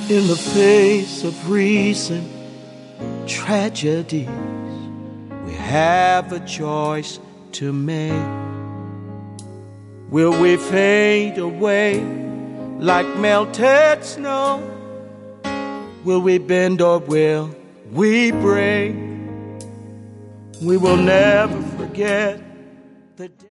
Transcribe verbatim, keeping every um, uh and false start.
In the face of recent tragedies, we have a choice to make. Will we fade away like melted snow? Will we bend or will we break? We will never forget the day.